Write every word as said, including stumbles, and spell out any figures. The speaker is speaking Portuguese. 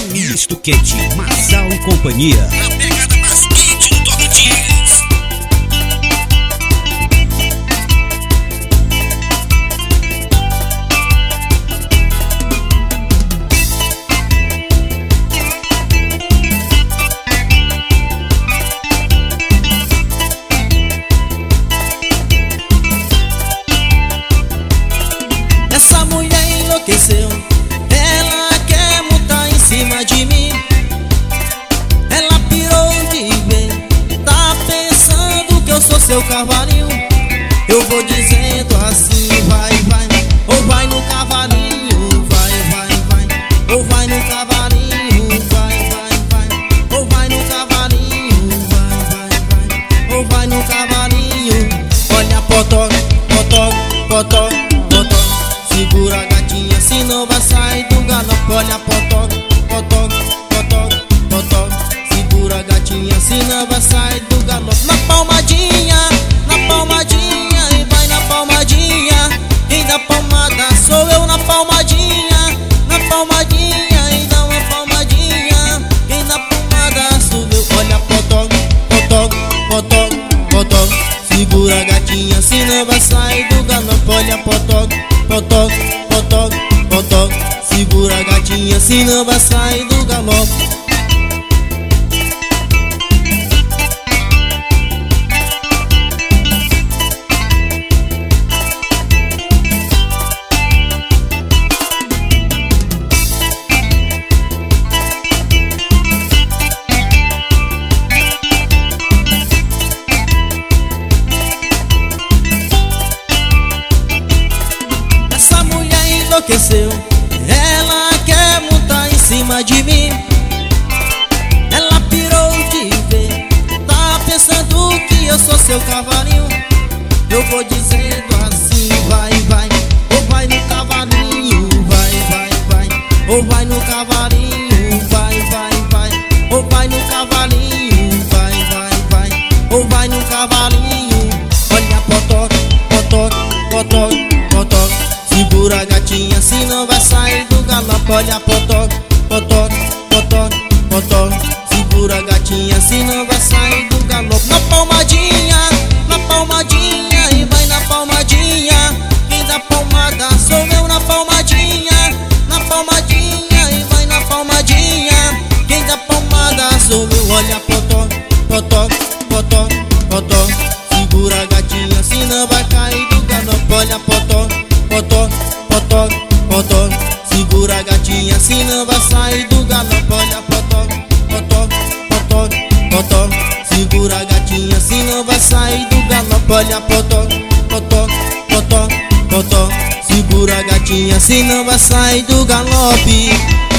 Misto quente, Marçal e companhia. A pegada mais quente do Tocantins. Essa mulher enlouqueceu, ela quer montar em cima de mim. Ela pirou de ver, tá pensando que eu sou seu cavalinho. Eu vou dizendo assim, vai, vai, ou vai no cavalinho, vai, vai, vai, ou vai no cavalinho, vai, vai, vai, ou vai no cavalinho, vai, vai, vai, ou vai no cavalinho. Olha potó, potó, potó, potó. Segura a gatinha, senão vai sair do galope. Olha potó, potó, potó, potó. Segura a gatinha, senão vai sair do galope. Na palmadinha, na palmadinha, e vai na palmadinha. Quem dá palmada sou eu na palmadinha. Na palmadinha, e dá uma palmadinha. Quem dá palmada sou eu. Olha potó, potó, potó, potó. Segura a gatinha, senão vai sair do galope. Olha potó, potó, potó, potó. Segura a gatinha, senão vai sair do galope. Enlouqueceu, ela quer montar em cima de mim. Ela pirou de ver, tá pensando que eu sou seu cavalinho. Eu vou dizendo assim, vai, vai, ou vai no cavalinho, vai, vai, vai, ou vai no cavalinho, vai, vai, vai, ou vai no cavalinho, vai, vai, vai, ou vai no cavalinho. Olha potó, potó, potó, potó. Segura a gatinha, senão vai sair do galope. Olha potó, potó, potó, potó. Segura a gatinha, senão vai sair do galope. Na palmadinha, na palmadinha, e vai na palmadinha. Quem dá palmada sou eu na palmadinha. Na palmadinha, e vai na palmadinha. Quem dá palmada sou eu. Olha potó, potó, potó, potó. Segura a gatinha, senão vai cair do galope. Olha potó, potó, potó, potó. Segura a gatinha, senão vai sair do galope. Olha potó, potó, potó, potó. Segura a gatinha, senão vai sair do galope. Olha potó, potó, potó, potó. Segura a gatinha, senão vai sair do galope.